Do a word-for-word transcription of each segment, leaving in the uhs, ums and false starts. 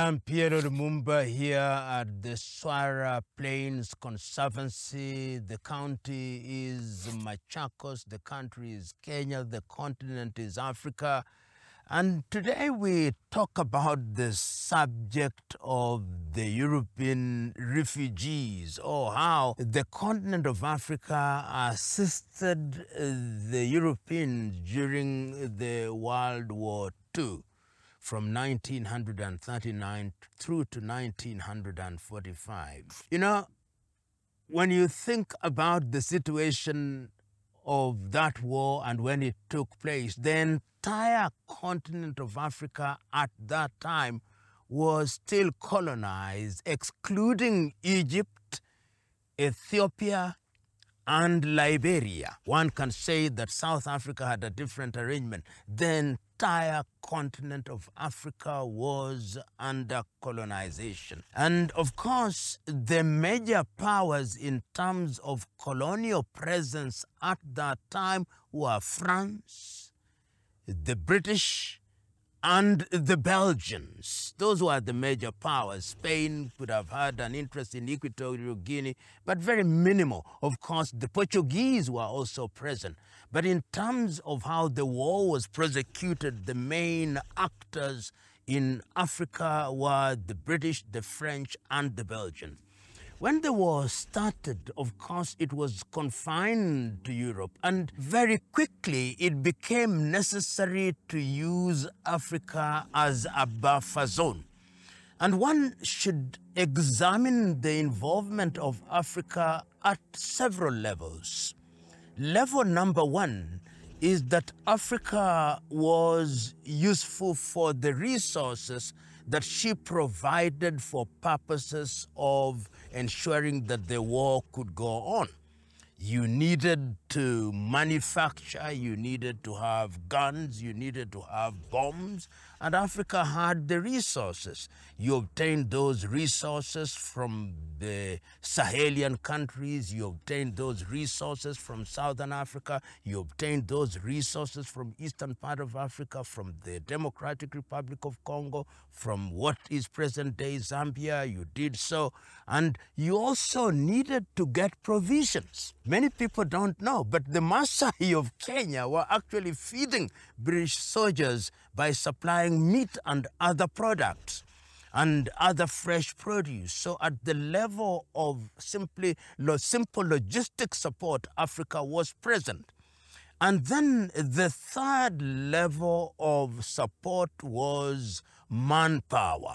I'm Piero Lumumba here at the Swara Plains Conservancy. The county is Machakos, the country is Kenya, the continent is Africa. And today we talk about the subject of the European refugees, or how the continent of Africa assisted the Europeans during the World War Two. From nineteen thirty-nine through to nineteen forty-five. You know, when you think about the situation of that war and when it took place, the entire continent of Africa at that time was still colonized, excluding Egypt, Ethiopia, and Liberia. One can say that South Africa had a different arrangement. The entire continent of Africa was under colonization. And of course, the major powers in terms of colonial presence at that time were France, the British, and the Belgians. Those were the major powers. Spain could have had an interest in Equatorial Guinea, but very minimal. Of course, the Portuguese were also present. But in terms of how the war was prosecuted, the main actors in Africa were the British, the French, and the Belgians. When the war started, of course, it was confined to Europe, and very quickly it became necessary to use Africa as a buffer zone. And one should examine the involvement of Africa at several levels. Level number one is that Africa was useful for the resources that she provided for purposes of ensuring that the war could go on. You needed to manufacture, you needed to have guns, you needed to have bombs, and Africa had the resources. You obtained those resources from the Sahelian countries, you obtained those resources from Southern Africa, you obtained those resources from eastern part of Africa, from the Democratic Republic of Congo, from what is present-day Zambia, you did so. And you also needed to get provisions. Many people don't know, but the Maasai of Kenya were actually feeding British soldiers by supplying meat and other products and other fresh produce. So at the level of simply simple logistic support, Africa was present. And then the third level of support was manpower.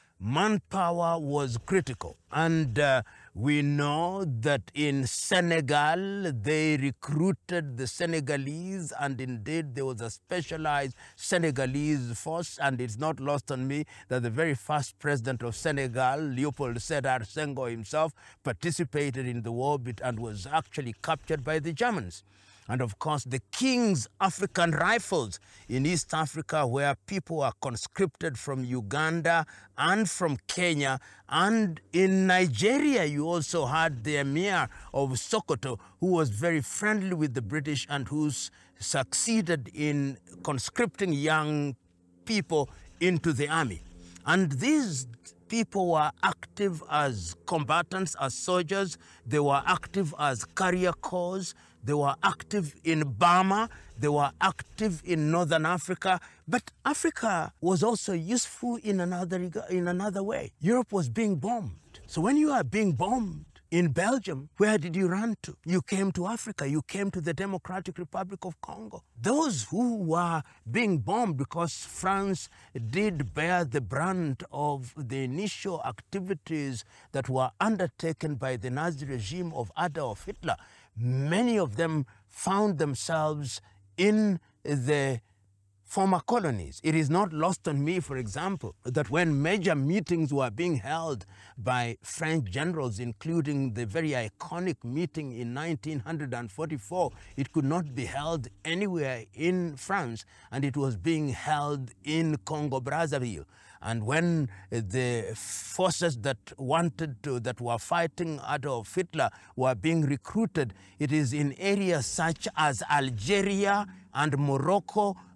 Manpower was critical. And uh, we know that in Senegal, they recruited the Senegalese, and indeed there was a specialized Senegalese force, and it's not lost on me that the very first president of Senegal, Leopold Sédar Senghor himself, participated in the war and was actually captured by the Germans. And of course, the King's African Rifles in East Africa, where people were conscripted from Uganda and from Kenya. And in Nigeria, you also had the Emir of Sokoto, who was very friendly with the British and who succeeded in conscripting young people into the army. And these people were active as combatants, as soldiers. They were active as carrier corps. They were active in Burma. They were active in Northern Africa. But Africa was also useful in another, in another way. Europe was being bombed. So when you are being bombed in Belgium, where did you run to? You came to Africa. You came to the Democratic Republic of Congo. Those who were being bombed, because France did bear the brunt of the initial activities that were undertaken by the Nazi regime of Adolf Hitler, many of them found themselves in the former colonies. It is not lost on me, for example, that when major meetings were being held by French generals, including the very iconic meeting in nineteen forty-four, it could not be held anywhere in France, and it was being held in Congo-Brazzaville. And when the forces that wanted to, that were fighting Adolf Hitler were being recruited, it is in areas such as Algeria and Morocco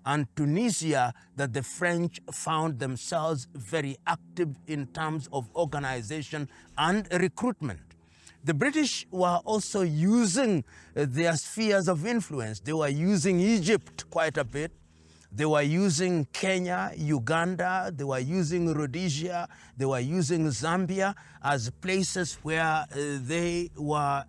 and Tunisia that the French found themselves very active in terms of organization and recruitment. The British were also using their spheres of influence. They were using Egypt quite a bit. They were using Kenya, Uganda, they were using Rhodesia, they were using Zambia as places where uh, they were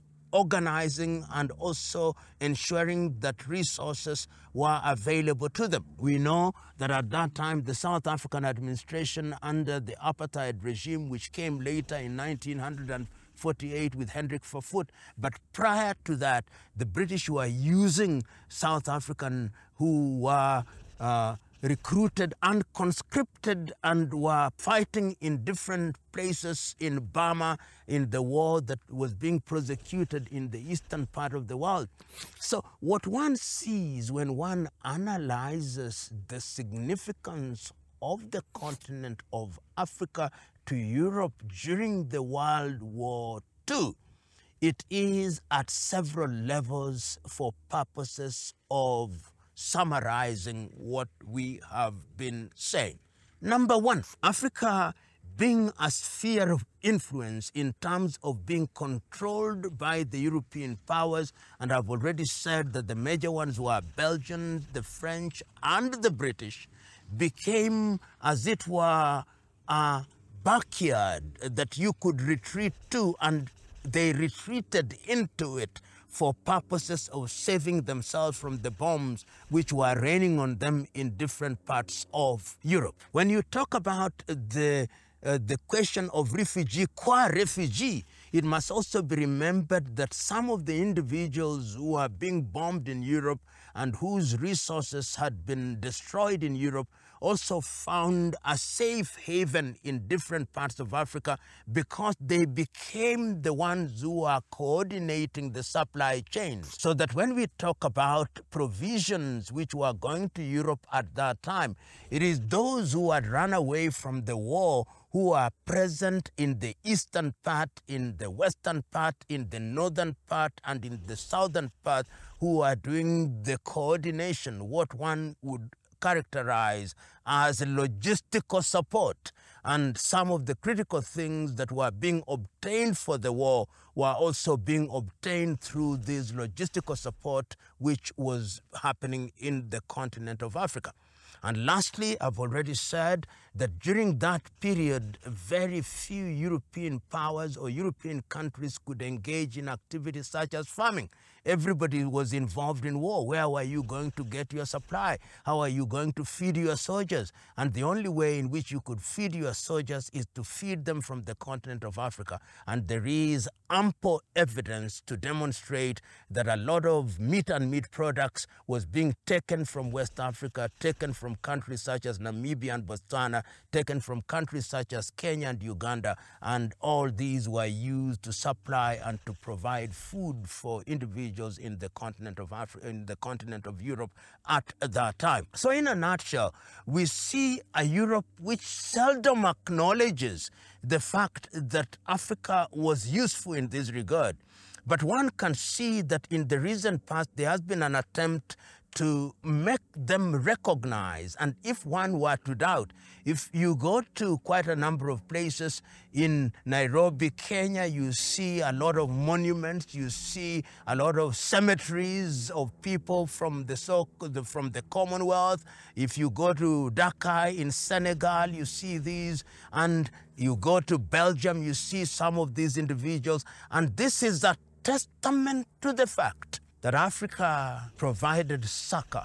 organizing and also ensuring that resources were available to them. We know that at that time, the South African administration under the apartheid regime, which came later in nineteen forty-eight with Hendrik Verwoerd, but prior to that, the British were using South African who were uh, recruited and conscripted and were fighting in different places in Burma in the war that was being prosecuted in the eastern part of the world. So what one sees when one analyzes the significance of the continent of Africa to Europe during the World War Two, it is at several levels for purposes of summarizing what we have been saying. Number one, Africa being a sphere of influence in terms of being controlled by the European powers, and I've already said that the major ones were Belgians, the French, and the British, became, as it were, a backyard that you could retreat to, and they retreated into it for purposes of saving themselves from the bombs which were raining on them in different parts of Europe. When you talk about the, uh, the question of refugee, qua refugee, it must also be remembered that some of the individuals who are being bombed in Europe and whose resources had been destroyed in Europe also found a safe haven in different parts of Africa because they became the ones who are coordinating the supply chains. So that when we talk about provisions which were going to Europe at that time, it is those who had run away from the war who are present in the eastern part, in the western part, in the northern part, and in the southern part, who are doing the coordination, what one would characterize as logistical support. And some of the critical things that were being obtained for the war were also being obtained through this logistical support which was happening in the continent of Africa. And lastly, I've already said that during that period, very few European powers or European countries could engage in activities such as farming. Everybody was involved in war. Where were you going to get your supply? How are you going to feed your soldiers? And the only way in which you could feed your soldiers is to feed them from the continent of Africa. And there is ample evidence to demonstrate that a lot of meat and meat products was being taken from West Africa, taken from countries such as Namibia and Botswana, taken from countries such as Kenya and Uganda, and all these were used to supply and to provide food for individuals in the continent of Africa, in the continent of Europe at that time. So in a nutshell, we see a Europe which seldom acknowledges the fact that Africa was useful in this regard. But one can see that in the recent past, there has been an attempt to make them recognize. And if one were to doubt, if you go to quite a number of places in Nairobi, Kenya, you see a lot of monuments, you see a lot of cemeteries of people from the, so, from the Commonwealth. If you go to Dakar in Senegal, you see these, and you go to Belgium, you see some of these individuals. And this is a testament to the fact that Africa provided succor.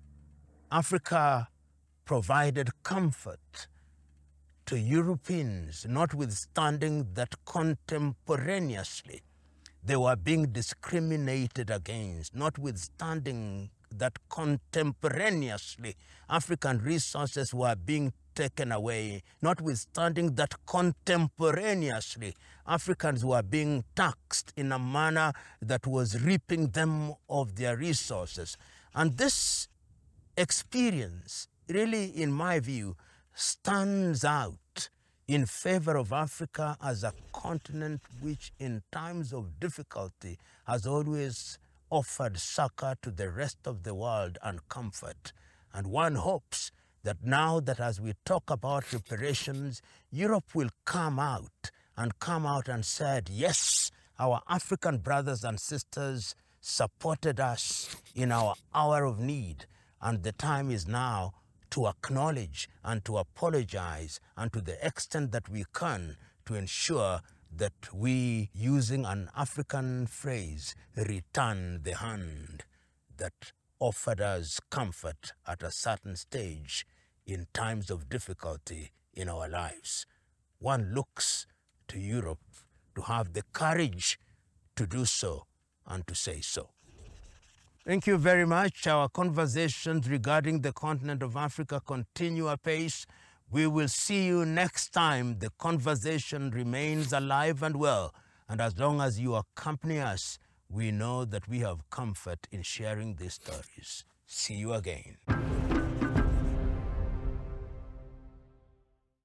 Africa provided comfort to Europeans, notwithstanding that contemporaneously they were being discriminated against, notwithstanding that contemporaneously African resources were being taken away, notwithstanding that contemporaneously Africans were being taxed in a manner that was reaping them of their resources. And this experience really, in my view, stands out in favor of Africa as a continent which in times of difficulty has always offered succor to the rest of the world and comfort. And one hopes that now that as we talk about reparations, Europe will come out and come out and said, yes, our African brothers and sisters supported us in our hour of need, and the time is now to acknowledge and to apologize, and to the extent that we can, to ensure that we, using an African phrase, return the hand that offered us comfort at a certain stage in times of difficulty in our lives. One looks to Europe to have the courage to do so and to say so. Thank you very much. Our conversations regarding the continent of Africa continue apace. We will see you next time. The conversation remains alive and well. And as long as you accompany us, we know that we have comfort in sharing these stories. See you again.